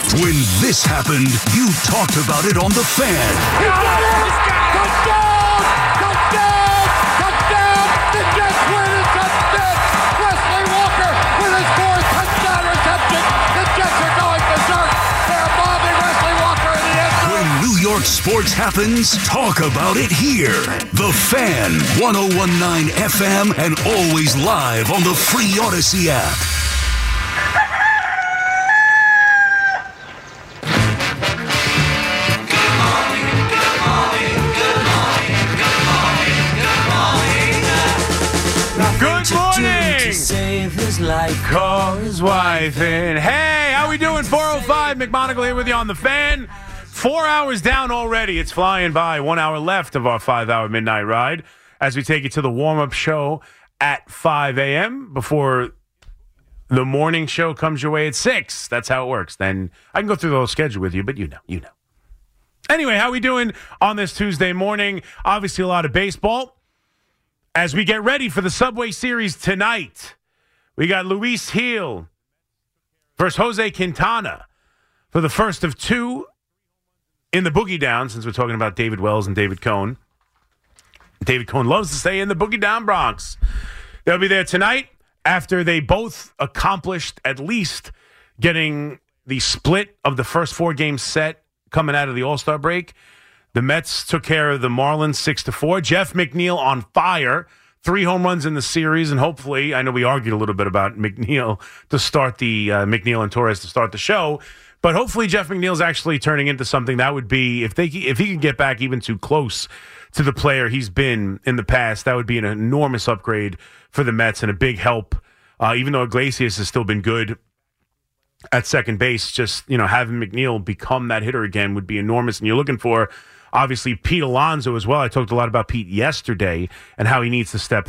When this happened, you talked about it on The Fan. He got it! Touchdown! Touchdown! Touchdown! The Jets win it! Touchdown! Wesley Walker with his fourth touchdown reception. The Jets are going berserk. They're mobbing Wesley Walker in the end zone. When New York sports happens, talk about it here. The Fan, 101.9 FM, and always live on the free Odyssey app. Call his wife in. Hey, how we doing? 405 McMonagle here with you on The Fan. 4 hours down already. It's flying by. 1 hour left of our 5-hour midnight ride as we take you to the warm-up show at 5 a.m. before the morning show comes your way at 6. That's how it works. Then I can go through the whole schedule with you, but you know. Anyway, how we doing on this Tuesday morning? Obviously a lot of baseball. As we get ready for the Subway Series tonight, we got Luis Gil versus Jose Quintana for the first of two in the Boogie Down, since we're talking about David Wells and David Cohn. David Cohn loves to stay in the Boogie Down Bronx. They'll be there tonight after they both accomplished at least getting the split of the first 4-game set coming out of the All-Star break. The Mets took care of the Marlins 6-4. Jeff McNeil on fire. 3 home runs in the series, and hopefully, I know we argued a little bit about McNeil to start the McNeil and Torres to start the show, but hopefully Jeff McNeil's actually turning into something that would be, if he can get back even too close to the player he's been in the past, that would be an enormous upgrade for the Mets and a big help. Even though Iglesias has still been good at second base, just having McNeil become that hitter again would be enormous. And you're looking for, obviously, Pete Alonso as well. I talked a lot about Pete yesterday and how he needs to step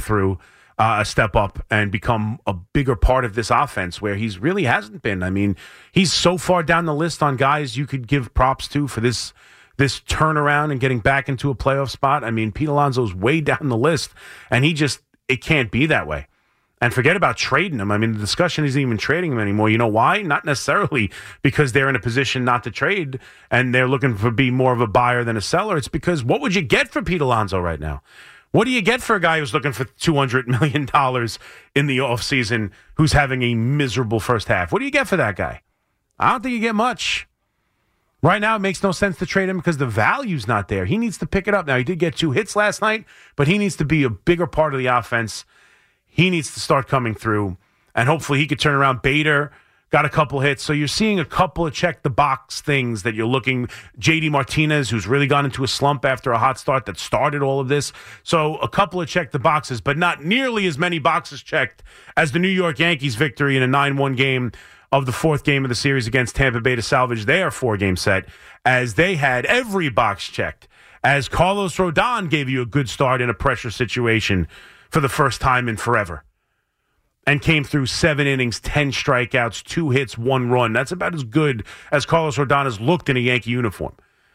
up and become a bigger part of this offense where he's really hasn't been. I mean, he's so far down the list on guys you could give props to for this turnaround and getting back into a playoff spot. I mean, Pete Alonso's way down the list, and it can't be that way. And forget about trading him. I mean, the discussion isn't even trading him anymore. You know why? Not necessarily because they're in a position not to trade and they're looking to be more of a buyer than a seller. It's because what would you get for Pete Alonso right now? What do you get for a guy who's looking for $200 million in the offseason who's having a miserable first half? What do you get for that guy? I don't think you get much. Right now, it makes no sense to trade him because the value's not there. He needs to pick it up. Now, he did get 2 hits last night, but he needs to be a bigger part of the offense. He needs to start coming through, and hopefully he could turn around. Bader got a couple hits. So you're seeing a couple of check-the-box things that you're looking. J.D. Martinez, who's really gone into a slump after a hot start that started all of this. So a couple of check-the-boxes, but not nearly as many boxes checked as the New York Yankees' victory in a 9-1 game of the 4th game of the series against Tampa Bay to salvage their 4-game set, as they had every box checked, as Carlos Rodon gave you a good start in a pressure situation for the first time in forever, and came through 7 innings, 10 strikeouts, 2 hits, 1 run. That's about as good as Carlos Rodon has looked in a Yankee uniform.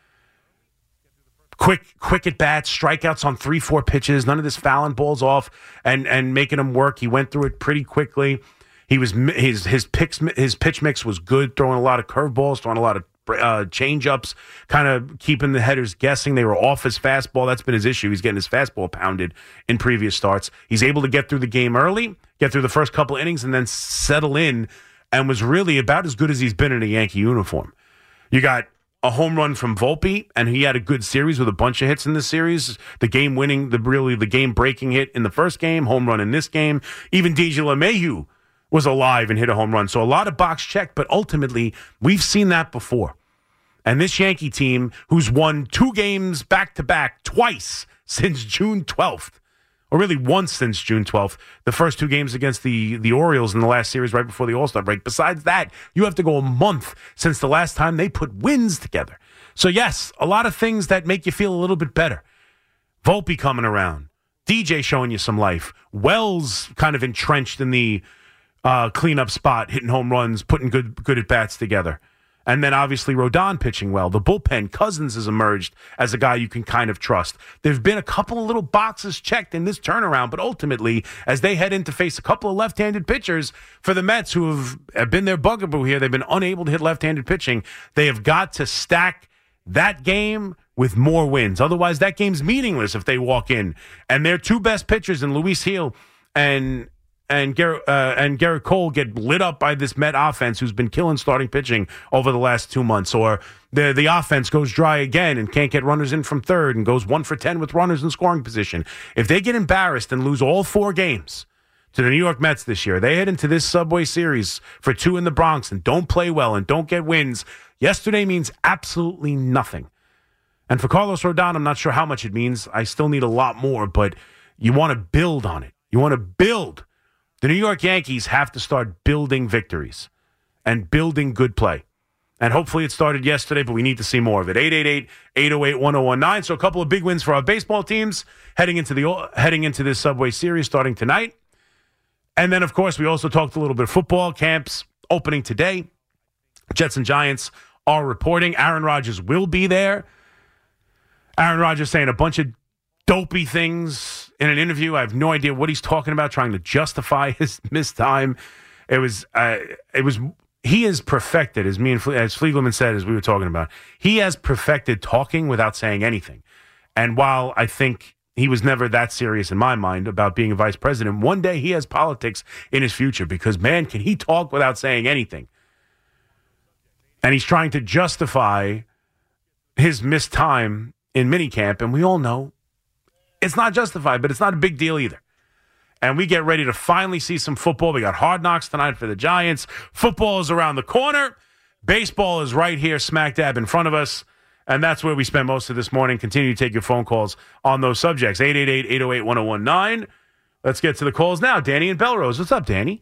Quick at bats, strikeouts on 3-4 pitches, none of this fouling balls off and making them work. He went through it pretty quickly. He was his pitch mix was good, throwing a lot of curveballs, throwing a lot of change-ups, kind of keeping the headers guessing. They were off his fastball. That's been his issue. He's getting his fastball pounded in previous starts. He's able to get through the game early, get through the first couple innings, and then settle in, and was really about as good as he's been in a Yankee uniform. You got a home run from Volpe, and he had a good series with a bunch of hits in this series. The game-winning, the game-breaking hit in the first game, home run in this game. Even DJ LeMahieu was alive and hit a home run. So a lot of box checked, but ultimately, we've seen that before. And this Yankee team, who's won 2 games back-to-back twice since June 12th, or really once since June 12th, the first 2 games against the Orioles in the last series right before the All-Star break. Besides that, you have to go a month since the last time they put wins together. So, yes, a lot of things that make you feel a little bit better. Volpe coming around. DJ showing you some life. Wells kind of entrenched in the cleanup spot, hitting home runs, putting good at-bats together. And then obviously Rodon pitching well. The bullpen, Cousins has emerged as a guy you can kind of trust. There've been a couple of little boxes checked in this turnaround, but ultimately, as they head in to face a couple of left-handed pitchers for the Mets who have been their bugaboo here, they've been unable to hit left-handed pitching. They have got to stack that game with more wins. Otherwise, that game's meaningless if they walk in. And their two best pitchers in Luis Gil and Garrett Cole get lit up by this Met offense who's been killing starting pitching over the last 2 months. Or the offense goes dry again and can't get runners in from third and goes 1 for 10 with runners in scoring position. If they get embarrassed and lose all 4 games to the New York Mets this year, they head into this Subway Series for 2 in the Bronx and don't play well and don't get wins. Yesterday means absolutely nothing. And for Carlos Rodon, I'm not sure how much it means. I still need a lot more, but you want to build on it. You want to build. The New York Yankees have to start building victories and building good play. And hopefully it started yesterday, but we need to see more of it. 888-808-1019. So a couple of big wins for our baseball teams heading into this Subway Series starting tonight. And then, of course, we also talked a little bit of football camps opening today. Jets and Giants are reporting. Aaron Rodgers will be there. Aaron Rodgers saying a bunch of dopey things in an interview. I have no idea what he's talking about, trying to justify his missed time. He has perfected, as Fliegelman said, as we were talking about, he has perfected talking without saying anything. And while I think he was never that serious in my mind about being a vice president, one day he has politics in his future because, man, can he talk without saying anything? And he's trying to justify his missed time in minicamp, and we all know it's not justified, but it's not a big deal either. And we get ready to finally see some football. We got Hard Knocks tonight for the Giants. Football is around the corner. Baseball is right here, smack dab in front of us. And that's where we spend most of this morning. Continue to take your phone calls on those subjects. 888-808-1019. Let's get to the calls now. Danny and Belrose. What's up, Danny?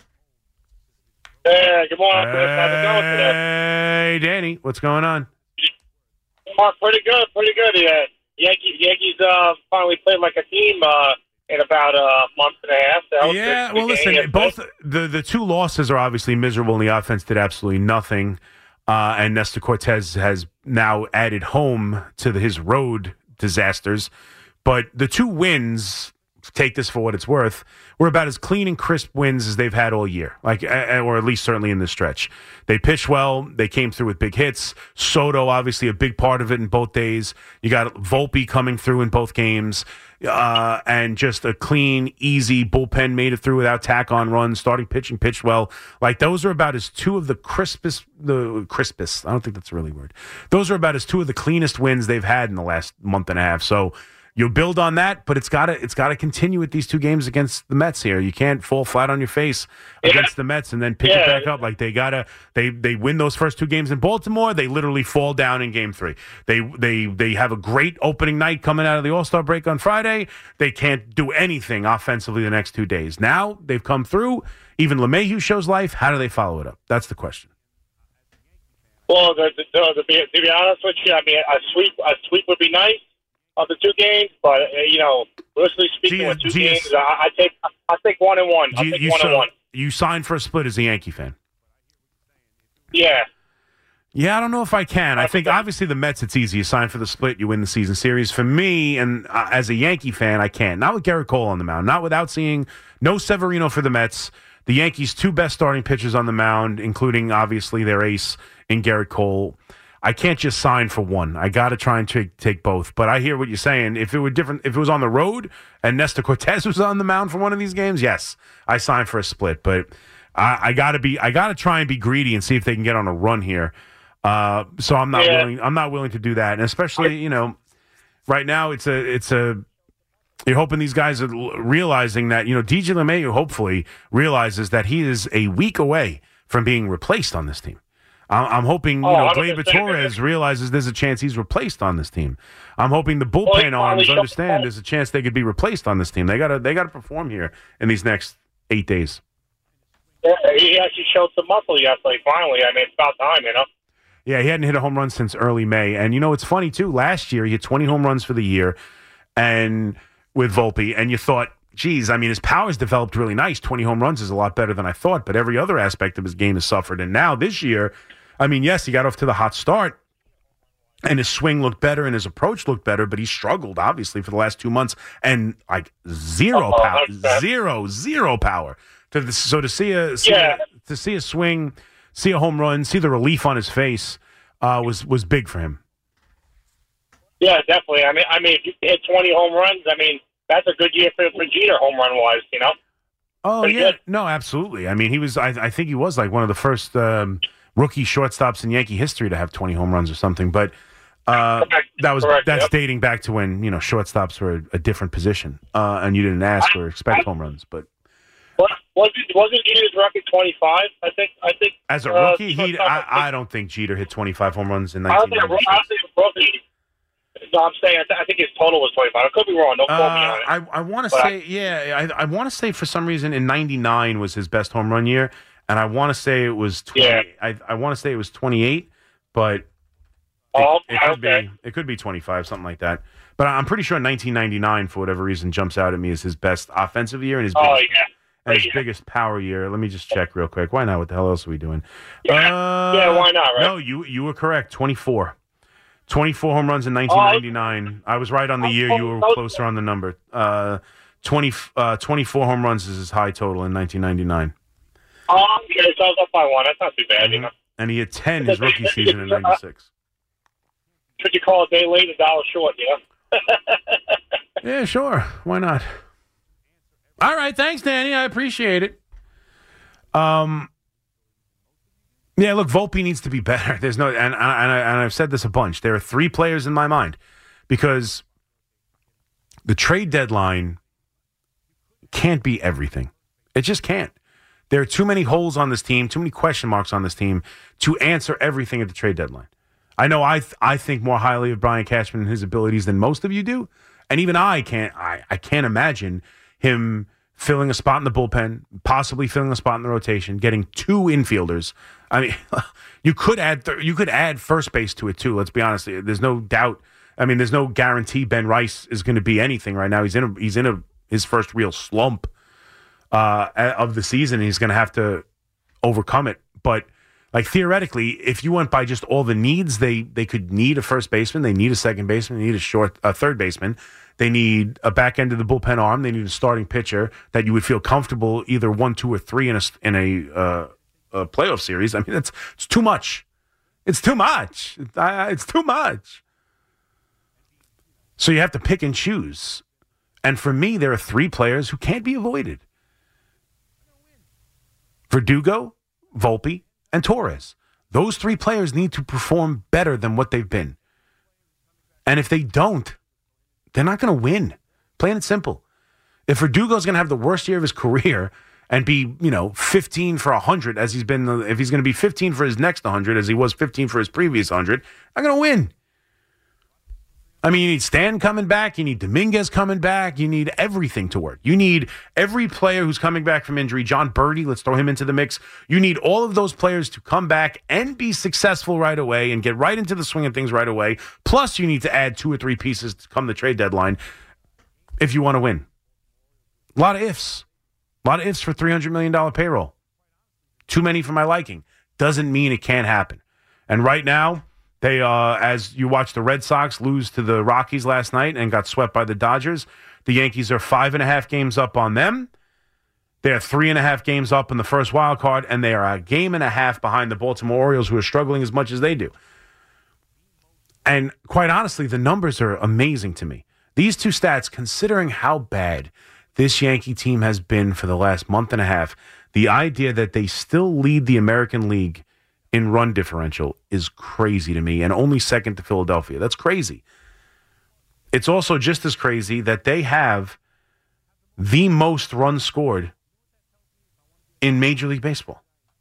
Hey, good morning, Chris. How's it going today? Hey, Danny. What's going on? Pretty good. Yeah. Yankees finally played like a team in about a month and a half. So well, listen, both the 2 losses are obviously miserable, and the offense did absolutely nothing. And Nestor Cortez has now added home to his road disasters. But the 2 wins, take this for what it's worth, were about as clean and crisp wins as they've had all year, or at least certainly in this stretch. They pitched well. They came through with big hits. Soto, obviously, a big part of it in both days. You got Volpe coming through in both games, and just a clean, easy bullpen made it through without tack-on runs. Starting pitching pitched well. Like, those are about as 2 of the crispest. I don't think that's a really word. Those are about as 2 of the cleanest wins they've had in the last month and a half. So you'll build on that, but it's got to continue with these 2 games against the Mets here. You can't fall flat on your face against the Mets and then pick it back up. Like, they win those first 2 games in Baltimore. They literally fall down in Game 3. They have a great opening night coming out of the All-Star break on Friday. They can't do anything offensively the next 2 days. Now they've come through. Even LeMahieu shows life. How do they follow it up? That's the question. Well, to be honest with you, I mean, a sweep would be nice of the 2 games, but loosely speaking, with 2 games, I take 1-1. I take 1-1. You signed for a split as a Yankee fan? Yeah. Yeah, I don't know if I can. I think obviously the Mets, it's easy. You sign for the split, you win the season series. For me, and as a Yankee fan, I can't. Not with Garrett Cole on the mound. Not without seeing no Severino for the Mets. The Yankees' 2 best starting pitchers on the mound, including obviously their ace in Garrett Cole. I can't just sign for one. I got to try and take both. But I hear what you're saying. If it were different, if it was on the road and Nestor Cortez was on the mound for one of these games, yes, I sign for a split. But I got to try and be greedy and see if they can get on a run here. So I'm not willing. I'm not willing to do that. And especially, right now it's a. You're hoping these guys are realizing that DJ LeMahieu hopefully realizes that he is a week away from being replaced on this team. I'm hoping Gleyber Torres realizes there's a chance he's replaced on this team. I'm hoping the bullpen arms understand there's a chance they could be replaced on this team. They gotta perform here in these next 8 days. Yeah, he actually showed some muscle yesterday. Finally, I mean, it's about time, Yeah, he hadn't hit a home run since early May, and it's funny too. Last year he hit 20 home runs for the year, and with Volpe, and you thought, geez, I mean, his power's developed really nice. 20 home runs is a lot better than I thought, but every other aspect of his game has suffered. And now this year, I mean, yes, he got off to the hot start, and his swing looked better and his approach looked better, but he struggled, obviously, for the last 2 months, and like zero power. So to see a swing, see a home run, see the relief on his face was big for him. Yeah, definitely. I mean, if you hit 20 home runs, I mean, that's a good year for Jeter, home run wise. You know. Oh Pretty yeah, good. no, absolutely. I mean, he was. I think he was like one of the first rookie shortstops in Yankee history to have 20 home runs or something. But that's Correct. dating back to when shortstops were a different position, and you didn't ask or expect home runs. But wasn't Jeter's record 25? I think. as a rookie, I don't think Jeter hit 25 home runs in I don't think 1996. rookie. No, I'm saying I think his total was 25. I could be wrong. Don't quote me on it. I want to say, I want to say for some reason in '99 was his best home run year, and I want to say it was 20. Yeah. I want to say it was 28, but it could be 25, something like that. But I'm pretty sure 1999, for whatever reason, jumps out at me as his best offensive year and his biggest power year. Let me just check real quick. Why not? What the hell else are we doing? Yeah, why not? Right? No, you were correct. 24 home runs in 1999. I was right on the year. You were closer on the number. 24 home runs is his high total in 1999. Oh, okay, so I was up by one. That's not too bad, you know. And he had 10 his rookie season in 96. Should you call a day late, $1 short, you know? Yeah, sure. Why not? All right, thanks, Danny. I appreciate it. Yeah, look, Volpe needs to be better. There's no, and I've said this a bunch. There are 3 players in my mind because the trade deadline can't be everything. It just can't. There are too many holes on this team, too many question marks on this team to answer everything at the trade deadline. I know I think more highly of Brian Cashman and his abilities than most of you do, and even I can't imagine him filling a spot in the bullpen, possibly filling a spot in the rotation, getting 2 infielders. I mean, you could add first base to it too. Let's be honest. There's no doubt. I mean, there's no guarantee Ben Rice is going to be anything right now. He's in his first real slump of the season. And he's going to have to overcome it. But like theoretically, if you went by just all the needs, they could need a first baseman, they need a second baseman, they need a third baseman. They need a back end of the bullpen arm. They need a starting pitcher that you would feel comfortable either 1, 2, or 3 in a playoff series. I mean, it's too much. It's too much. It's too much. So you have to pick and choose. And for me, there are 3 players who can't be avoided: Verdugo, Volpe, and Torres. Those 3 players need to perform better than what they've been. And if they don't, they're not going to win. Plain and simple. If Verdugo's going to have the worst year of his career and be, 15 for 100 as he's been, if he's going to be 15 for his next 100 as he was 15 for his previous 100, not going to win. I mean, you need Stan coming back. You need Dominguez coming back. You need everything to work. You need every player who's coming back from injury. John Birdie, let's throw him into the mix. You need all of those players to come back and be successful right away and get right into the swing of things right away. Plus, you need to add 2 or 3 pieces to come the trade deadline if you want to win. A lot of ifs. A lot of ifs for $300 million payroll. Too many for my liking. Doesn't mean it can't happen. And right now, they, as you watch the Red Sox lose to the Rockies last night and got swept by the Dodgers, the Yankees are 5.5 games up on them. They are 3.5 games up in the first wild card, and they are a game and a half behind the Baltimore Orioles, who are struggling as much as they do. And quite honestly, the numbers are amazing to me. These 2 stats, considering how bad this Yankee team has been for the last month and a half, the idea that they still lead the American League in run differential is crazy to me, and only second to Philadelphia. That's crazy. It's also just as crazy that they have the most runs scored in Major League Baseball.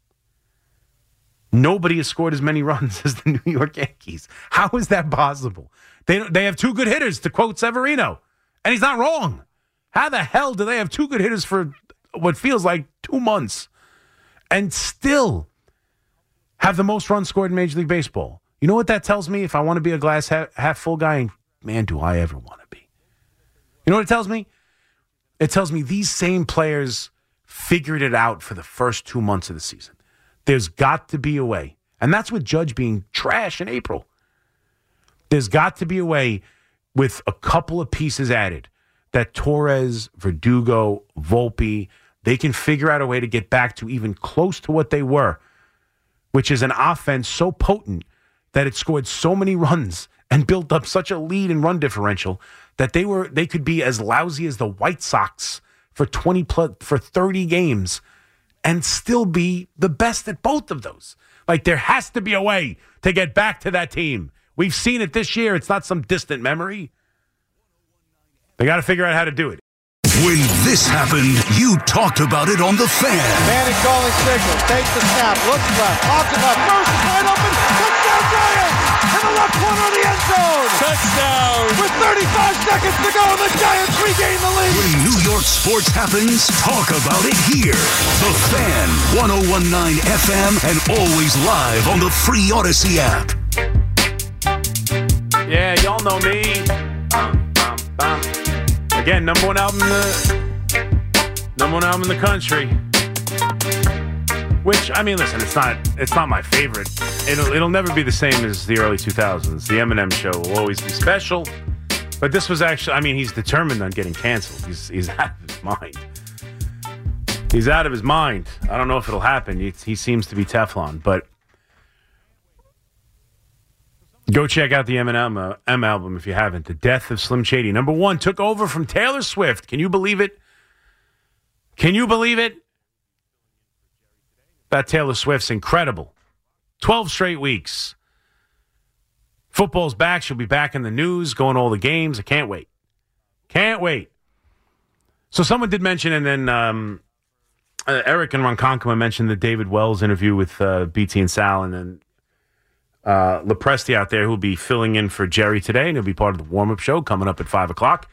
Nobody has scored as many runs as the New York Yankees. How is that possible? They have 2 good hitters, to quote Severino, and he's not wrong. How the hell do they have 2 good hitters for what feels like 2 months and still have the most runs scored in Major League Baseball? You know what that tells me? If I want to be a glass half full guy, and man, do I ever want to be. You know what it tells me? It tells me these same players figured it out for the first 2 months of the season. There's got to be a way. And that's with Judge being trash in April. There's got to be a way with a couple of pieces added that Torres, Verdugo, Volpe, they can figure out a way to get back to even close to what they were, which is an offense so potent that it scored so many runs and built up such a lead in run differential that they could be as lousy as the White Sox for 30 games and still be the best at both of those. Like, there has to be a way to get back to that team. We've seen it this year. It's not some distant memory. They got to figure out how to do it. When this happened, you talked about it on The Fan. Manning calling signal. Takes the snap. Looks left. Pops it up. First is wide open. Touchdown Giants! In the left corner of the end zone. Touchdown! With 35 seconds to go, the Giants regain the lead. When New York sports happens, talk about it here. The Fan, 101.9 FM, and always live on the free Odyssey app. Yeah, y'all know me. Again, number one album in the country. Which, I mean, listen, it's not my favorite. It'll never be the same as the early 2000s. The Eminem Show will always be special. But this was actually, I mean, he's determined on getting canceled. He's out of his mind. He's out of his mind. I don't know if it'll happen. He seems to be Teflon, but go check out the Eminem M album if you haven't. The Death of Slim Shady. Number one, took over from Taylor Swift. Can you believe it? Can you believe it? That Taylor Swift's incredible. 12 straight weeks. Football's back. She'll be back in the news, going to all the games. I can't wait. Can't wait. So someone did mention, and then Eric and Ronkonkoma mentioned the David Wells interview with BT and Sal, and then Lepresti out there who'll be filling in for Jerry today, and he'll be part of the warm-up show coming up at 5 o'clock.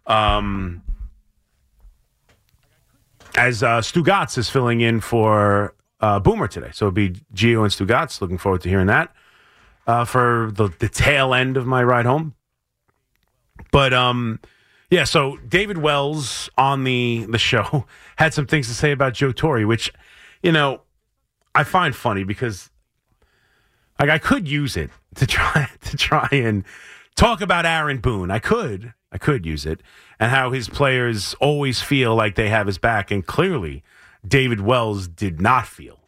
As Stu Gatz is filling in for Boomer today. So it'll be Gio and Stu Gatz. Looking forward to hearing that for the tail end of my ride home. But, yeah, so David Wells on the show had some things to say about Joe Torre, which, you know, I find funny because like I could use it to try and talk about Aaron Boone. I could use it, and how his players always feel like they have his back, and clearly David Wells did not feel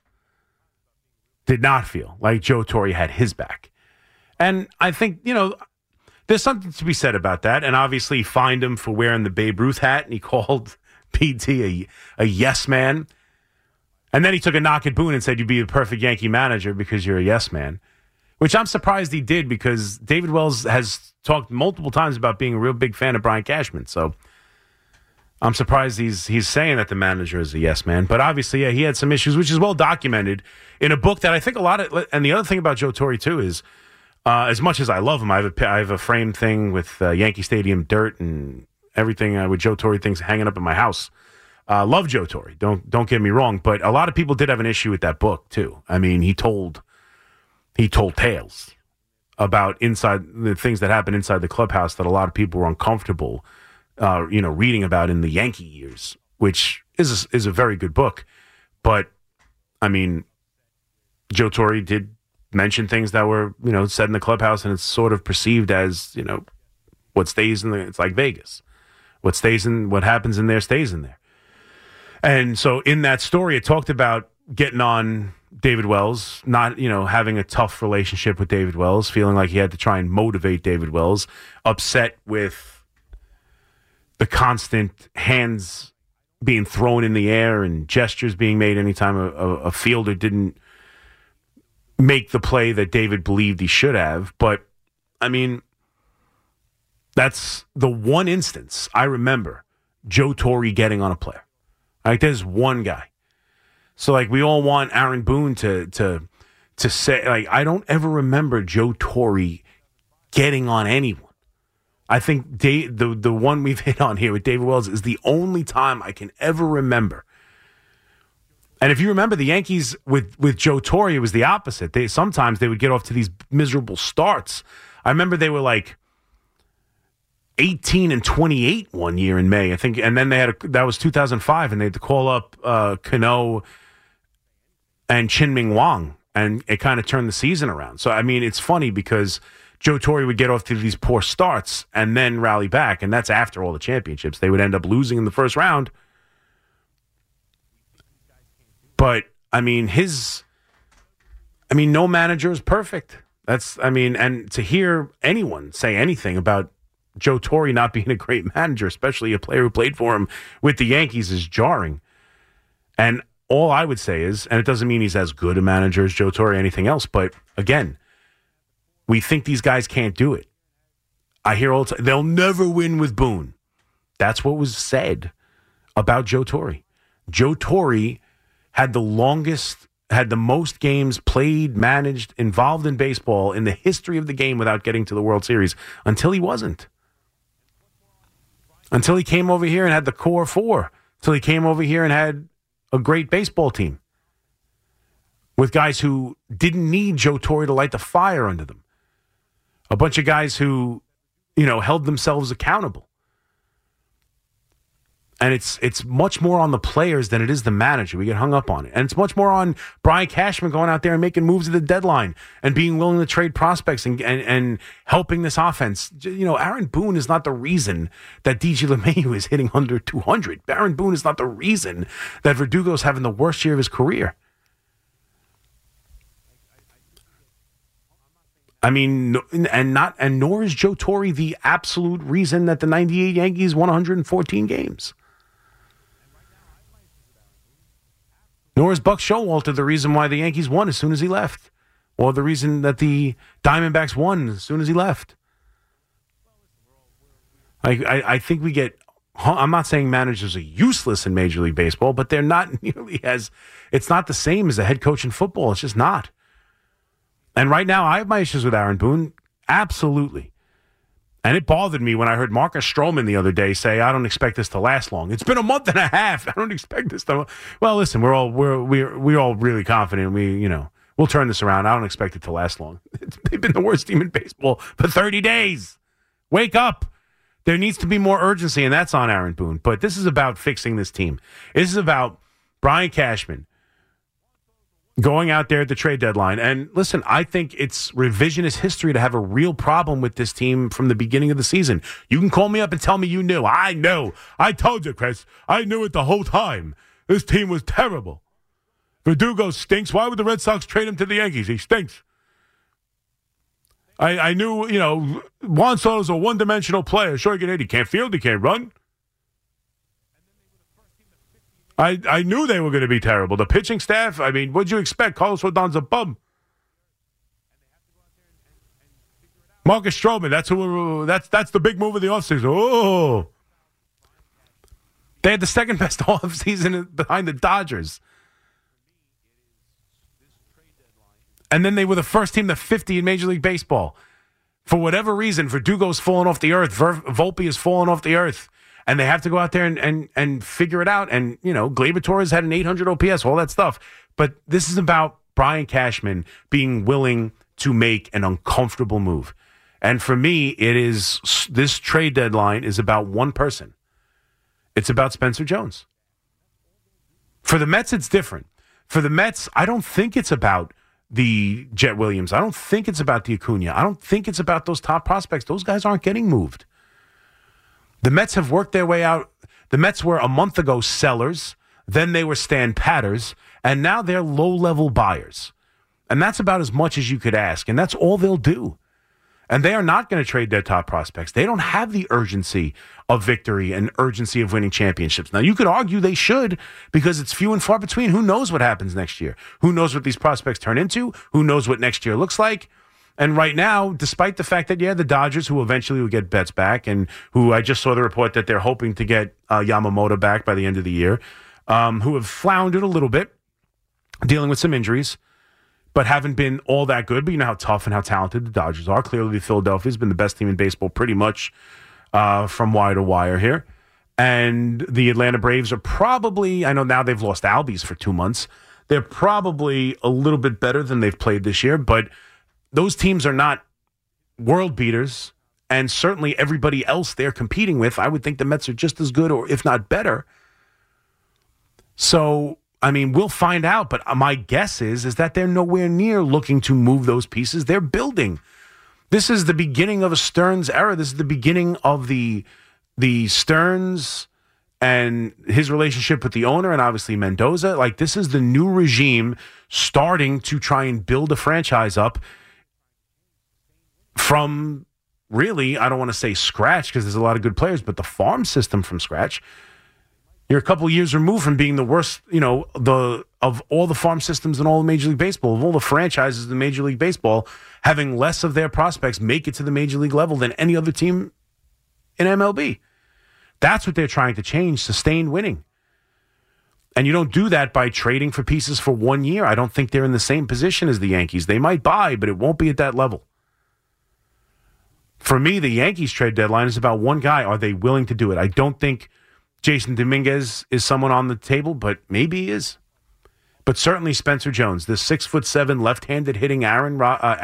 like Joe Torre had his back. And I think, you know, there's something to be said about that. And obviously he fined him for wearing the Babe Ruth hat, and he called PT a yes man. And then he took a knock at Boone and said, you'd be the perfect Yankee manager because you're a yes man, which I'm surprised he did, because David Wells has talked multiple times about being a real big fan of Brian Cashman. So I'm surprised he's saying that the manager is a yes man. But obviously, yeah, he had some issues, which is well documented in a book that I think a lot of, and the other thing about Joe Torre too is, as much as I love him, I have a framed thing with Yankee Stadium dirt and everything with Joe Torre things hanging up in my house. Love Joe Torre. Don't get me wrong, but a lot of people did have an issue with that book too. I mean, he told tales about inside the things that happened inside the clubhouse that a lot of people were uncomfortable, reading about in the Yankee years, which is a very good book. But I mean, Joe Torre did mention things that were, said in the clubhouse, and it's sort of perceived as, what stays in it's like Vegas. What happens in there stays in there. And so in that story, it talked about getting on David Wells, not, having a tough relationship with David Wells, feeling like he had to try and motivate David Wells, upset with the constant hands being thrown in the air and gestures being made anytime a fielder didn't make the play that David believed he should have. But, I mean, that's the one instance I remember Joe Torre getting on a player. Like, there's one guy. So, like, we all want Aaron Boone to say, like, I don't ever remember Joe Torre getting on anyone. I think the one we've hit on here with David Wells is the only time I can ever remember. And if you remember the Yankees with Joe Torre, it was the opposite. Sometimes they would get off to these miserable starts. I remember they were like 18-28 one year in May, I think, and then that was 2005, and they had to call up Cano and Chin-Ming Wang and it kind of turned the season around. So, I mean, it's funny because Joe Torre would get off to these poor starts and then rally back, and that's after all the championships. They would end up losing in the first round. But, I mean, no manager is perfect. And to hear anyone say anything about Joe Torre not being a great manager, especially a player who played for him with the Yankees, is jarring. And all I would say is, and it doesn't mean he's as good a manager as Joe Torre or anything else, but again, we think these guys can't do it. I hear all the time, they'll never win with Boone. That's what was said about Joe Torre. Joe Torre had the most games played, managed, involved in baseball in the history of the game without getting to the World Series until he wasn't. Until he came over here and had the core four. Until he came over here and had a great baseball team with guys who didn't need Joe Torre to light the fire under them. A bunch of guys who, held themselves accountable. And it's much more on the players than it is the manager. We get hung up on it. And it's much more on Brian Cashman going out there and making moves at the deadline and being willing to trade prospects and helping this offense. Aaron Boone is not the reason that DJ LeMahieu is hitting under 200. Aaron Boone is not the reason that Verdugo's having the worst year of his career. I mean, and nor is Joe Torre the absolute reason that the 98 Yankees won 114 games. Nor is Buck Showalter the reason why the Yankees won as soon as he left, or the reason that the Diamondbacks won as soon as he left. I think we get. I'm not saying managers are useless in Major League Baseball, but they're not nearly as. It's not the same as a head coach in football. It's just not. And right now, I have my issues with Aaron Boone. Absolutely. And it bothered me when I heard Marcus Stroman the other day say, I don't expect this to last long. It's been a month and a half. I don't expect this to. Well, listen, we're all really confident. We'll turn this around. I don't expect it to last long. They've been the worst team in baseball for 30 days. Wake up. There needs to be more urgency, and that's on Aaron Boone. But this is about fixing this team. This is about Brian Cashman going out there at the trade deadline. And listen, I think it's revisionist history to have a real problem with this team from the beginning of the season. You can call me up and tell me you knew. I know. I told you, Chris. I knew it the whole time. This team was terrible. Verdugo stinks. Why would the Red Sox trade him to the Yankees? He stinks. I knew, Juan Soto's a one-dimensional player. Sure, he can't field, he can't run. I knew they were going to be terrible. The pitching staff, what'd you expect? Carlos Rodon's a bum. Marcus Stroman, that's the big move of the offseason. Oh. They had the second best offseason behind the Dodgers. And then they were the first team to 50 in Major League Baseball. For whatever reason, Verdugo's fallen off the earth. Volpe has fallen off the earth. And they have to go out there and figure it out. And, Gleyber Torres had an 800 OPS, all that stuff. But this is about Brian Cashman being willing to make an uncomfortable move. And for me, this trade deadline is about one person. It's about Spencer Jones. For the Mets, it's different. For the Mets, I don't think it's about the Jet Williams. I don't think it's about the Acuna. I don't think it's about those top prospects. Those guys aren't getting moved. The Mets have worked their way out. The Mets were a month ago sellers. Then they were stand patters. And now they're low-level buyers. And that's about as much as you could ask. And that's all they'll do. And they are not going to trade their top prospects. They don't have the urgency of victory and urgency of winning championships. Now, you could argue they should because it's few and far between. Who knows what happens next year? Who knows what these prospects turn into? Who knows what next year looks like? And right now, despite the fact that, the Dodgers, who eventually will get Betts back, and who I just saw the report that they're hoping to get Yamamoto back by the end of the year, who have floundered a little bit, dealing with some injuries, but haven't been all that good. But you know how tough and how talented the Dodgers are. Clearly, Philadelphia's been the best team in baseball pretty much from wire to wire here. And the Atlanta Braves are probably, I know now they've lost Albies for 2 months. They're probably a little bit better than they've played this year, but those teams are not world beaters, and certainly everybody else they're competing with, I would think the Mets are just as good or if not better. So I mean, we'll find out, but my guess is that they're nowhere near looking to move those pieces. They're building. This is the beginning of a Stearns era. This is the beginning of the Stearns and his relationship with the owner and obviously Mendoza. Like, this is the new regime starting to try and build a franchise up from really, I don't want to say scratch because there's a lot of good players, but the farm system from scratch. You're a couple of years removed from being the worst, of all the farm systems in all of Major League Baseball, of all the franchises in Major League Baseball, having less of their prospects make it to the Major League level than any other team in MLB. That's what they're trying to change, sustain winning. And you don't do that by trading for pieces for 1 year. I don't think they're in the same position as the Yankees. They might buy, but it won't be at that level. For me, the Yankees trade deadline is about one guy. Are they willing to do it? I don't think Jason Dominguez is someone on the table, but maybe he is. But certainly Spencer Jones, this 6'7" left-handed hitting Aaron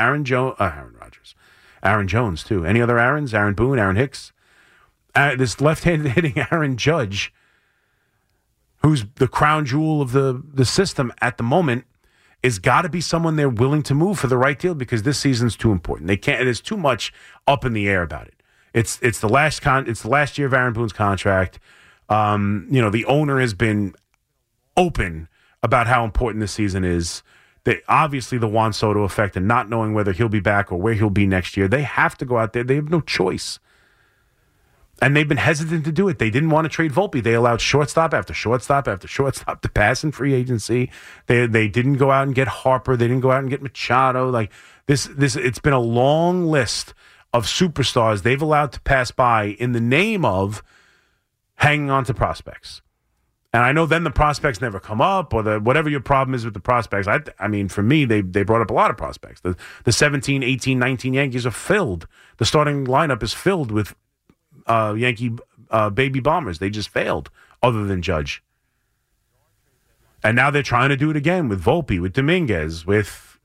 Jones too. Any other Aarons? Aaron Boone, Aaron Hicks. This left-handed hitting Aaron Judge, who's the crown jewel of the system at the moment, is got to be someone they're willing to move for the right deal because this season's too important. They can't. There's too much up in the air about it. It's the last year of Aaron Boone's contract. The owner has been open about how important this season is. Obviously, the Juan Soto effect and not knowing whether he'll be back or where he'll be next year. They have to go out there. They have no choice. And they've been hesitant to do it. They didn't want to trade Volpe. They allowed shortstop after shortstop after shortstop to pass in free agency. They didn't go out and get Harper. They didn't go out and get Machado. Like this, it's been a long list of superstars they've allowed to pass by in the name of hanging on to prospects. And I know then the prospects never come up, or whatever your problem is with the prospects. I mean, for me, they brought up a lot of prospects. The 17, 18, 19 Yankees are filled. The starting lineup is filled with Yankee baby bombers. They just failed, other than Judge. And now they're trying to do it again with Volpe, with Dominguez, with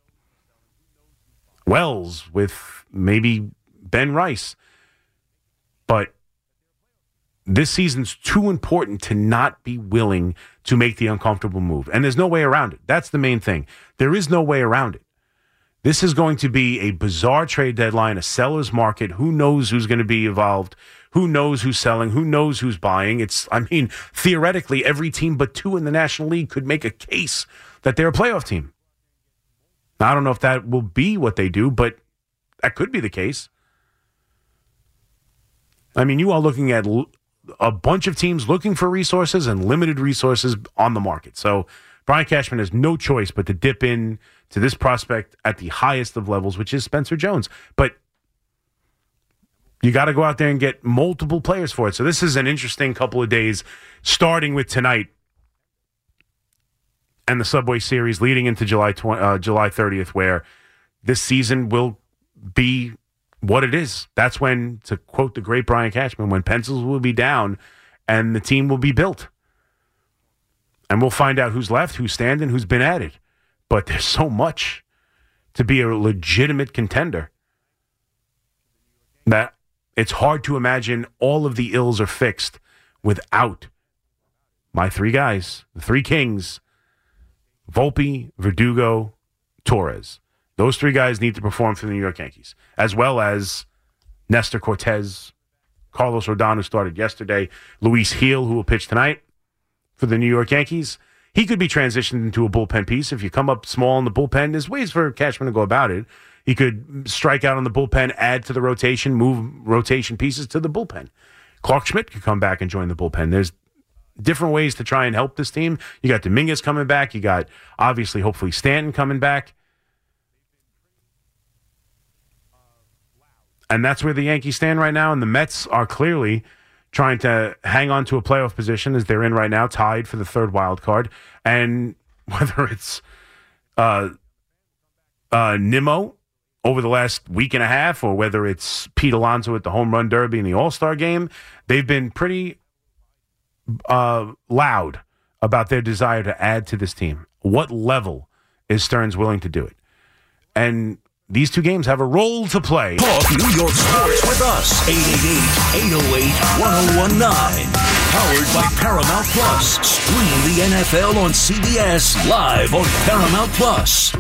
Wells, with maybe Ben Rice. But this season's too important to not be willing to make the uncomfortable move. And there's no way around it. That's the main thing. There is no way around it. This is going to be a bizarre trade deadline, a seller's market. Who knows who's going to be involved? Who knows who's selling? Who knows who's buying? Theoretically, every team but two in the National League could make a case that they're a playoff team. Now, I don't know if that will be what they do, but that could be the case. I mean, you are looking at a bunch of teams looking for resources and limited resources on the market. So Brian Cashman has no choice but to dip in to this prospect at the highest of levels, which is Spencer Jones. But you got to go out there and get multiple players for it. So this is an interesting couple of days, starting with tonight and the Subway Series leading into July 30th, where this season will be what it is. That's when, to quote the great Brian Cashman, when pencils will be down and the team will be built. And we'll find out who's left, who's standing, who's been added. But there's so much to be a legitimate contender that it's hard to imagine all of the ills are fixed without my three guys, the three kings, Volpe, Verdugo, Torres. Those three guys need to perform for the New York Yankees, as well as Nestor Cortez, Carlos Rodon, who started yesterday, Luis Gil, who will pitch tonight for the New York Yankees. He could be transitioned into a bullpen piece. If you come up small in the bullpen, there's ways for Cashman to go about it. He could strike out on the bullpen, add to the rotation, move rotation pieces to the bullpen. Clark Schmidt could come back and join the bullpen. There's different ways to try and help this team. You got Dominguez coming back. You got, obviously, hopefully, Stanton coming back. And that's where the Yankees stand right now. And the Mets are clearly trying to hang on to a playoff position as they're in right now, tied for the third wild card. And whether it's Nimmo over the last week and a half, or whether it's Pete Alonso at the Home Run Derby in the All-Star game, they've been pretty loud about their desire to add to this team. What level is Stearns willing to do it? And these two games have a role to play. Talk New York sports with us. 888-808-1019. Powered by Paramount Plus. Stream the NFL on CBS live on Paramount Plus.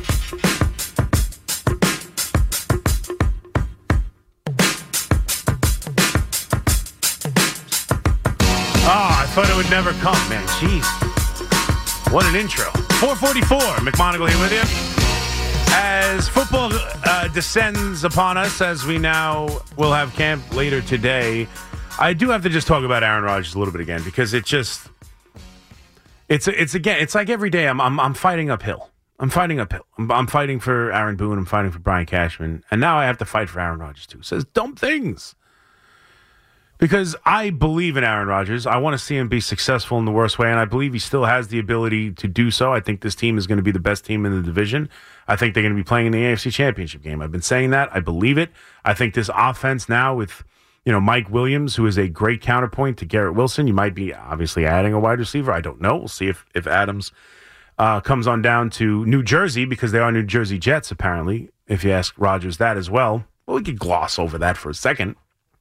I thought it would never come, man. Jeez. What an intro. 444. McMonagle here with you. As football descends upon us, as we now will have camp later today, I do have to just talk about Aaron Rodgers a little bit again, because it's like every day I'm fighting uphill. I'm fighting for Aaron Boone. I'm fighting for Brian Cashman. And now I have to fight for Aaron Rodgers, too. Says dumb things. Because I believe in Aaron Rodgers. I want to see him be successful in the worst way, and I believe he still has the ability to do so. I think this team is going to be the best team in the division. I think they're going to be playing in the AFC Championship game. I've been saying that. I believe it. I think this offense now with, Mike Williams, who is a great counterpoint to Garrett Wilson, you might be obviously adding a wide receiver. I don't know. We'll see if Adams comes on down to New Jersey, because they are New Jersey Jets, apparently, if you ask Rodgers that as well. Well, we could gloss over that for a second.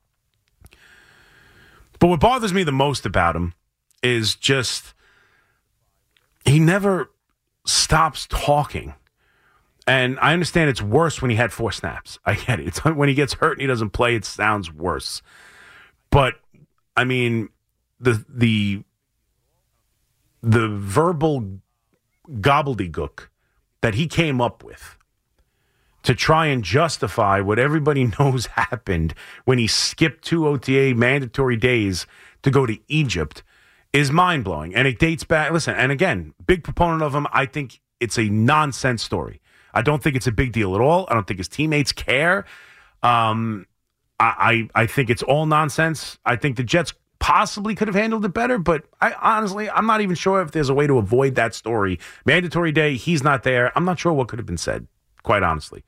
But what bothers me the most about him is just he never stops talking. And I understand it's worse when he had 4 snaps. I get it. It's when he gets hurt and he doesn't play, it sounds worse. But, I mean, the verbal gobbledygook that he came up with to try and justify what everybody knows happened when he skipped 2 OTA mandatory days to go to Egypt is mind-blowing. And it dates back, listen, and again, big proponent of him, I think it's a nonsense story. I don't think it's a big deal at all. I don't think his teammates care. I think it's all nonsense. I think the Jets possibly could have handled it better, but I'm not even sure if there's a way to avoid that story. Mandatory day, he's not there. I'm not sure what could have been said, quite honestly.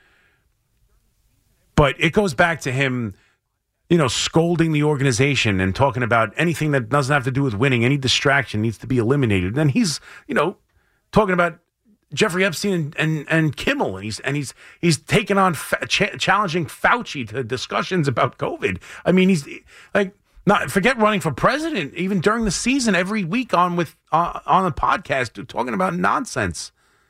But it goes back to him, scolding the organization and talking about anything that doesn't have to do with winning. Any distraction needs to be eliminated. And then he's, talking about Jeffrey Epstein and Kimmel, and he's taken on challenging Fauci to discussions about COVID. I mean, he's like, forget running for president. Even during the season, every week on a podcast, talking about nonsense.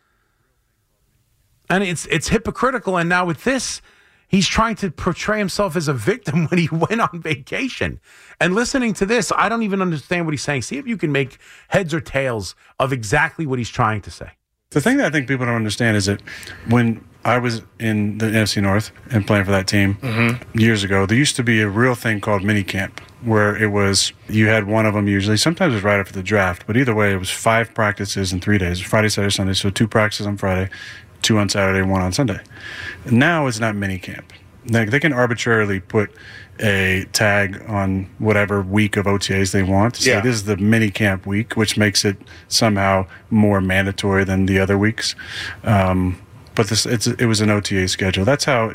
And it's hypocritical. And now with this, he's trying to portray himself as a victim when he went on vacation. And listening to this, I don't even understand what he's saying. See if you can make heads or tails of exactly what he's trying to say. The thing that I think people don't understand is that when I was in the NFC North and playing for that team years ago, there used to be a real thing called minicamp, where it was, you had one of them usually, sometimes it was right after the draft, but either way, it was 5 practices in 3 days, Friday, Saturday, Sunday, so 2 practices on Friday, 2 on Saturday, 1 on Sunday. Now it's not minicamp. They can arbitrarily put a tag on whatever week of OTAs they want to say this is the minicamp week, which makes it somehow more mandatory than the other weeks. But it was an OTA schedule. That's how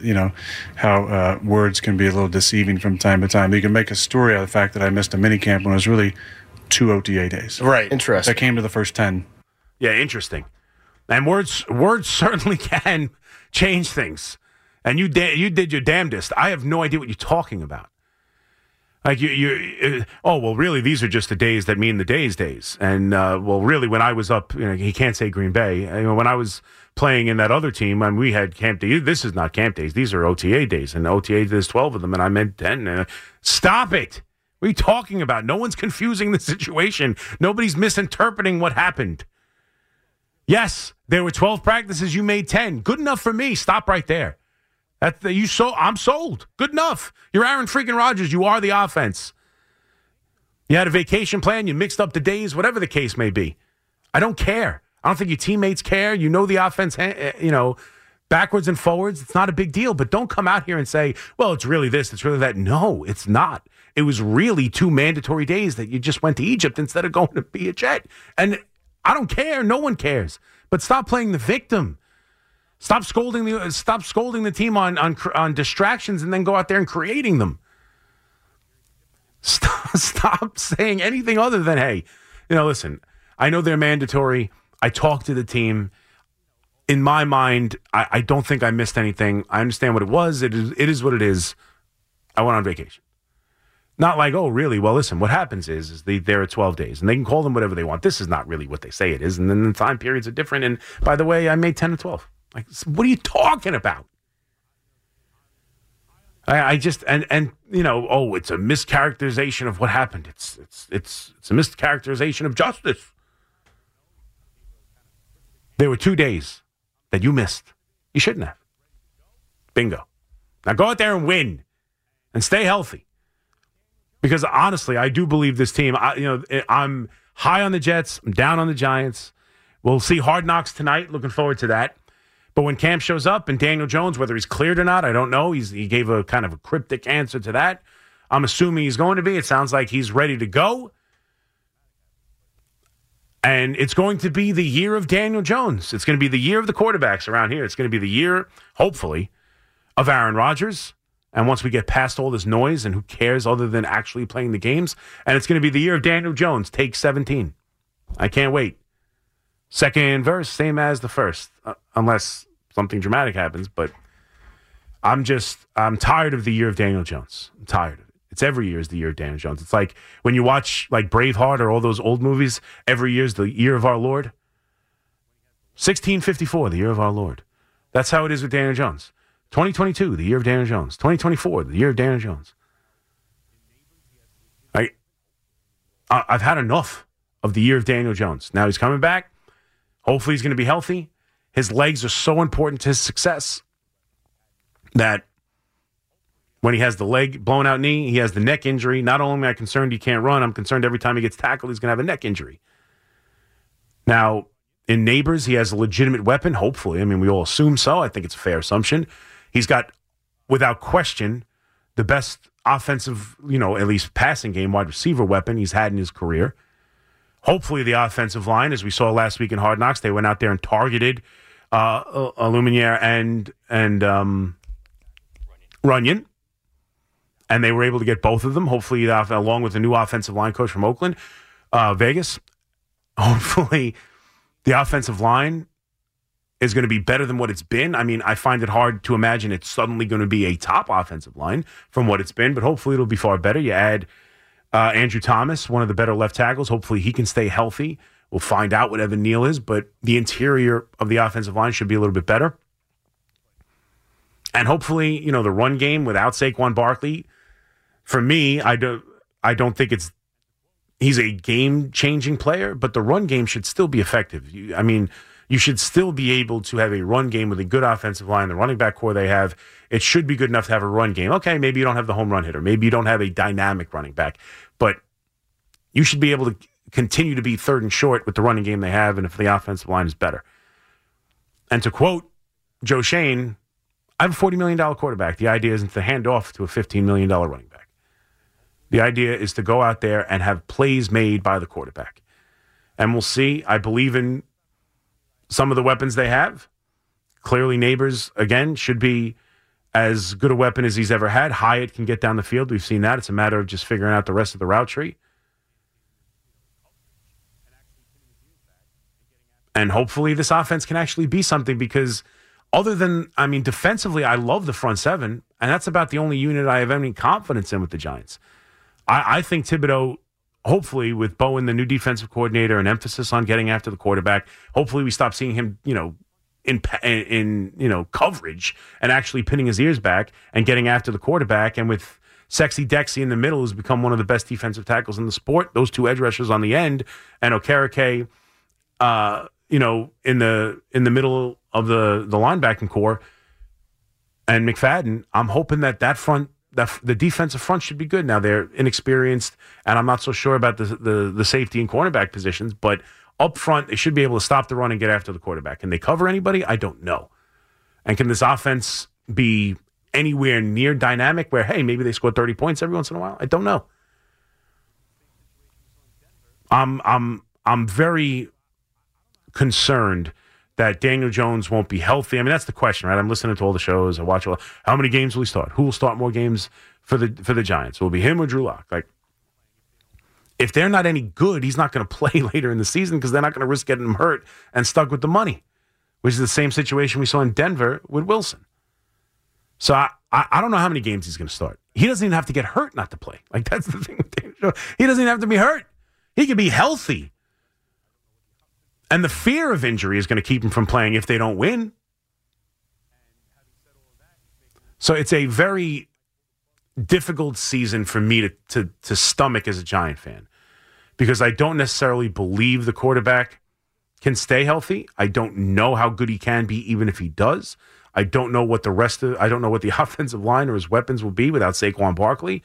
how words can be a little deceiving from time to time. You can make a story out of the fact that I missed a minicamp when it was really 2 OTA days. Right. Interesting. That came to the first 10. Yeah, interesting. And words certainly can change things. And you did your damnedest. I have no idea what you're talking about. Like really, these are just the days that mean the days. And really, when I was up, he can't say Green Bay. When I was playing in that other team, and we had camp days. This is not camp days. These are OTA days, and OTA there's 12 of them, and I meant 10. Stop it. What are you talking about? No one's confusing the situation. Nobody's misinterpreting what happened. Yes, there were 12 practices. You made 10. Good enough for me. Stop right there. I'm sold. Good enough. You're Aaron freaking Rodgers. You are the offense. You had a vacation plan. You mixed up the days, whatever the case may be. I don't care. I don't think your teammates care. You know the offense, backwards and forwards. It's not a big deal. But don't come out here and say, well, it's really this, it's really that. No, it's not. It was really 2 mandatory days that you just went to Egypt instead of going to be a Jet. And I don't care. No one cares. But stop playing the victim. Stop scolding the team on distractions and then go out there and creating them. Stop saying anything other than, hey, listen, I know they're mandatory. I talked to the team. In my mind, I don't think I missed anything. I understand what it was. It is what it is. I went on vacation. Not like, oh, really? Well, listen, what happens is they're at 12 days, and they can call them whatever they want. This is not really what they say it is, and then the time periods are different. And by the way, I made 10 to 12. Like, what are you talking about? I just it's a mischaracterization of what happened. It's a mischaracterization of justice. There were 2 days that you missed. You shouldn't have. Bingo. Now go out there and win, and stay healthy. Because honestly, I do believe this team. I'm high on the Jets. I'm down on the Giants. We'll see Hard Knocks tonight. Looking forward to that. But when Cam shows up and Daniel Jones, whether he's cleared or not, I don't know. He gave a kind of a cryptic answer to that. I'm assuming he's going to be. It sounds like he's ready to go. And it's going to be the year of Daniel Jones. It's going to be the year of the quarterbacks around here. It's going to be the year, hopefully, of Aaron Rodgers. And once we get past all this noise and who cares other than actually playing the games, and it's going to be the year of Daniel Jones, take 17. I can't wait. Second verse, same as the first, unless something dramatic happens. But I'm tired of the year of Daniel Jones. I'm tired of it. It's every year is the year of Daniel Jones. It's like when you watch like Braveheart or all those old movies, every year is the year of our Lord. 1654, the year of our Lord. That's how it is with Daniel Jones. 2022, the year of Daniel Jones. 2024, the year of Daniel Jones. I've had enough of the year of Daniel Jones. Now he's coming back. Hopefully he's going to be healthy. His legs are so important to his success that when he has the leg blown out knee, he has the neck injury. Not only am I concerned he can't run, I'm concerned every time he gets tackled, he's going to have a neck injury. Now, in Neighbors, he has a legitimate weapon, hopefully. I mean, we all assume so. I think it's a fair assumption. He's got, without question, the best offensive, at least passing game wide receiver weapon he's had in his career. Hopefully the offensive line, as we saw last week in Hard Knocks, they went out there and targeted Lumiere and Runyon. And they were able to get both of them, hopefully along with the new offensive line coach from Oakland, Vegas. Hopefully the offensive line is going to be better than what it's been. I mean, I find it hard to imagine it's suddenly going to be a top offensive line from what it's been, but hopefully it'll be far better. You add Andrew Thomas, one of the better left tackles. Hopefully he can stay healthy. We'll find out what Evan Neal is, but the interior of the offensive line should be a little bit better. And hopefully, the run game without Saquon Barkley, for me, I don't think he's a game-changing player, but the run game should still be effective. You should still be able to have a run game with a good offensive line, the running back core they have. It should be good enough to have a run game. Okay, maybe you don't have the home run hitter. Maybe you don't have a dynamic running back. But you should be able to continue to be third and short with the running game they have, and if the offensive line is better. And to quote Joe Shane, I have a $40 million quarterback. The idea isn't to hand off to a $15 million running back. The idea is to go out there and have plays made by the quarterback. And we'll see. I believe in some of the weapons they have. Clearly, Neighbors, again, should be as good a weapon as he's ever had. Hyatt can get down the field. We've seen that. It's a matter of just figuring out the rest of the route tree. And hopefully this offense can actually be something because defensively, I love the front seven, and that's about the only unit I have any confidence in with the Giants. I think Thibodeau, hopefully with Bowen, the new defensive coordinator, an emphasis on getting after the quarterback, hopefully we stop seeing him, in coverage and actually pinning his ears back and getting after the quarterback. And with Sexy Dexy in the middle, who's become one of the best defensive tackles in the sport, those two edge rushers on the end, and Okereke, in the middle of the linebacking core, and McFadden, I'm hoping that front, the defensive front should be good. Now they're inexperienced, and I'm not so sure about the safety and cornerback positions, but up front they should be able to stop the run and get after the quarterback. Can they cover anybody? I don't know. And can this offense be anywhere near dynamic where, hey, maybe they score 30 points every once in a while? I don't know. I'm very concerned that Daniel Jones won't be healthy. I mean, that's the question, right? I'm listening to all the shows. I watch how many games will he start? Who will start more games for the Giants? Will it be him or Drew Lock? Like, if they're not any good, he's not going to play later in the season because they're not going to risk getting him hurt and stuck with the money, which is the same situation we saw in Denver with Wilson. So I don't know how many games he's going to start. he doesn't even have to get hurt not to play. Like, that's the thing with Daniel Jones. He doesn't even have to be hurt. He can be healthy. And the fear of injury is going to keep him from playing if they don't win. So it's a very difficult season for me to stomach as a Giant fan, because I don't necessarily believe the quarterback can stay healthy. I don't know how good he can be even if he does. I don't know what I don't know what the offensive line or his weapons will be without Saquon Barkley.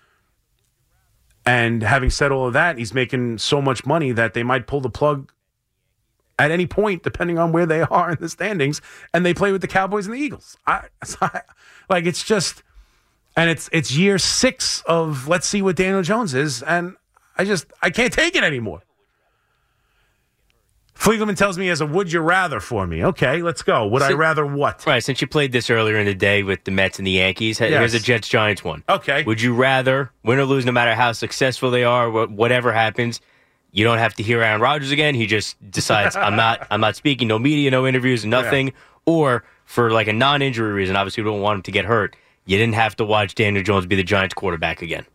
And having said all of that, he's making so much money that they might pull the plug at any point, depending on where they are in the standings, and they play with the Cowboys and the Eagles. It's just, and it's year 6 of let's see what Daniel Jones is, and I can't take it anymore. Fliegelman tells me he has a would you rather for me. Okay, let's go. Would I rather what? Right, since you played this earlier in the day with the Mets and the Yankees, here's a Jets-Giants one. Okay. Would you rather, win or lose, no matter how successful they are, whatever happens, you don't have to hear Aaron Rodgers again. He just decides, I'm not speaking, no media, no interviews, nothing. Yeah. Or for like a non-injury reason, obviously we don't want him to get hurt, you didn't have to watch Daniel Jones be the Giants quarterback again.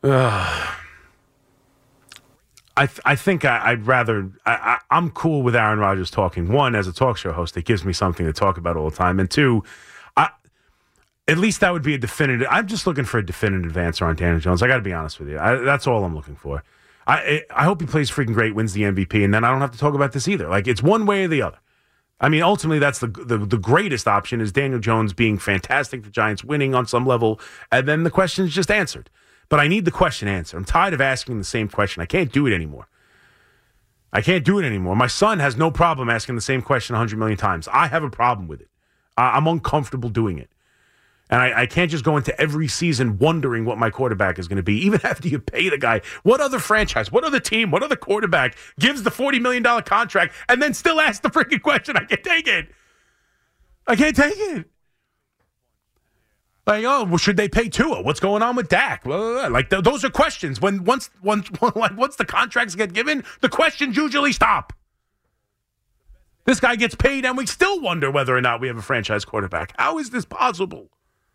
I think I'd rather. I'm cool with Aaron Rodgers talking. One, as a talk show host, it gives me something to talk about all the time. And two, at least that would be a definitive. I'm just looking for a definitive answer on Daniel Jones. I got to be honest with you. That's all I'm looking for. I hope he plays freaking great, wins the MVP, and then I don't have to talk about this either. Like, it's one way or the other. I mean, ultimately, that's the greatest option is Daniel Jones being fantastic, the Giants winning on some level, and then the question is just answered. But I need the question answered. I'm tired of asking the same question. I can't do it anymore. My son has no problem asking the same question 100 million times. I have a problem with it. I'm uncomfortable doing it. And I can't just go into every season wondering what my quarterback is going to be, even after you pay the guy. What other franchise, what other team, what other quarterback gives the $40 million contract and then still asks the freaking question? I can't take it. Like, oh, well, should they pay Tua? What's going on with Dak? Like, those are questions. Once the contracts get given, the questions usually stop. This guy gets paid, and we still wonder whether or not we have a franchise quarterback. How is this possible?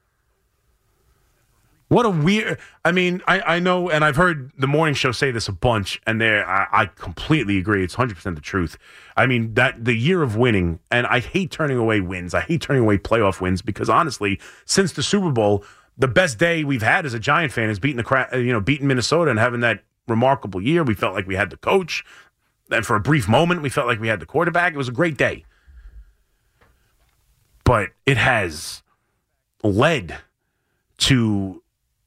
What a weird. I mean, I know, and I've heard the morning show say this a bunch, and I completely agree. It's 100% the truth. I mean, that the year of winning, and I hate turning away wins. I hate turning away playoff wins because honestly, since the Super Bowl, the best day we've had as a Giant fan is beating Minnesota and having that remarkable year. We felt like we had the coach, and for a brief moment, we felt like we had the quarterback. It was a great day, but it has led to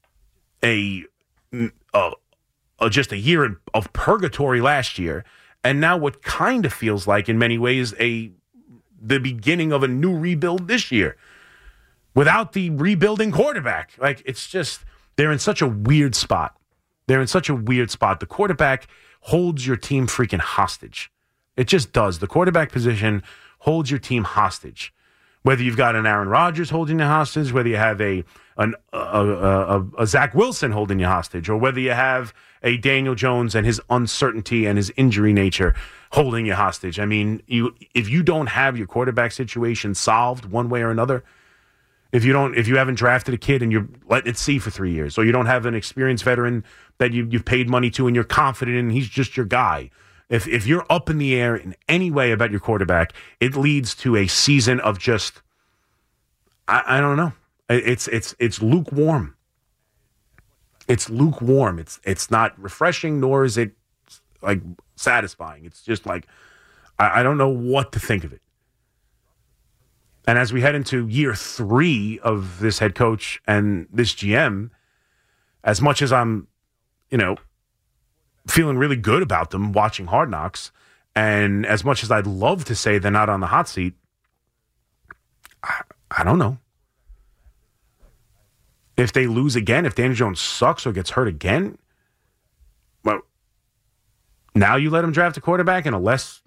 just a year of purgatory last year, and now what kind of feels like, in many ways, the beginning of a new rebuild this year without the rebuilding quarterback. Like, it's just, they're in such a weird spot. The quarterback holds your team freaking hostage. It just does. The quarterback position holds your team hostage. Whether you've got an Aaron Rodgers holding you hostage, whether you have a Zach Wilson holding you hostage, or whether you have a Daniel Jones and his uncertainty and his injury nature holding you hostage. I mean, if you don't have your quarterback situation solved one way or another, if you haven't drafted a kid and you're letting it see for 3 years, or you don't have an experienced veteran that you've paid money to and you're confident in, he's just your guy. If you're up in the air in any way about your quarterback, it leads to a season of just, I don't know. It's lukewarm. It's lukewarm. It's not refreshing, nor is it like satisfying. It's just like, I don't know what to think of it. And as we head into year 3 of this head coach and this GM, as much as I'm, feeling really good about them watching Hard Knocks, and as much as I'd love to say they're not on the hot seat, I don't know. If they lose again, if Daniel Jones sucks or gets hurt again, well, now you let him draft a quarterback in a less,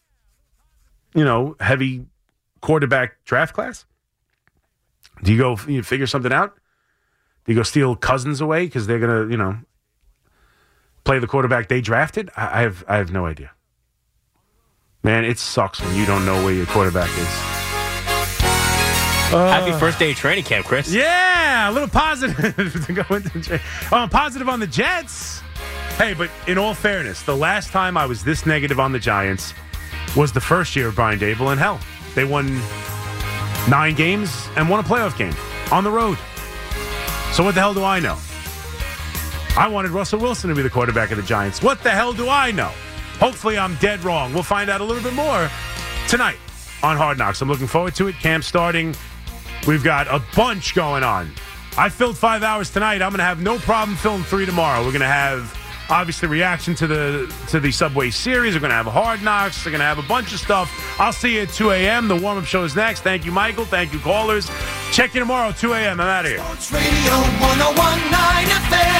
heavy quarterback draft class? Do you go figure something out? Do you go steal Cousins away because they're going to, play the quarterback they drafted? I have no idea. Man, it sucks when you don't know where your quarterback is. Happy first day of training camp, Chris. Yeah, a little positive to go into. Positive on the Jets. Hey, but in all fairness, the last time I was this negative on the Giants was the first year of Brian Daboll in hell. They won 9 games and won a playoff game on the road. So what the hell do I know? I wanted Russell Wilson to be the quarterback of the Giants. What the hell do I know? Hopefully I'm dead wrong. We'll find out a little bit more tonight on Hard Knocks. I'm looking forward to it. Camp starting. We've got a bunch going on. I filled 5 hours tonight. I'm going to have no problem filling 3 tomorrow. We're going to have, obviously, reaction to the Subway Series. We're going to have Hard Knocks. We're going to have a bunch of stuff. I'll see you at 2 a.m. The warm-up show is next. Thank you, Michael. Thank you, callers. Check you tomorrow, 2 a.m. I'm out of here. Sports Radio 101.9 FM.